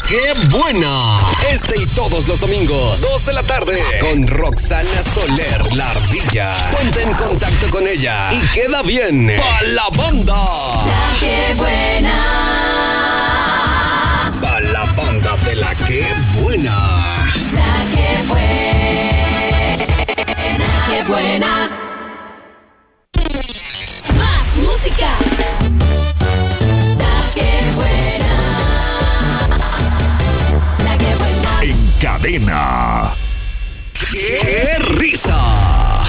¡Qué buena! Este y todos los domingos, 2 de la tarde, con Roxana Soler, la ardilla. Ponte en contacto con ella y queda bien. ¡Pa' la banda! La que buena. ¡Pa' la banda de la que buena! La que buena. ¡Qué buena! Más música. La que buena. La que buena. En cadena. ¡Qué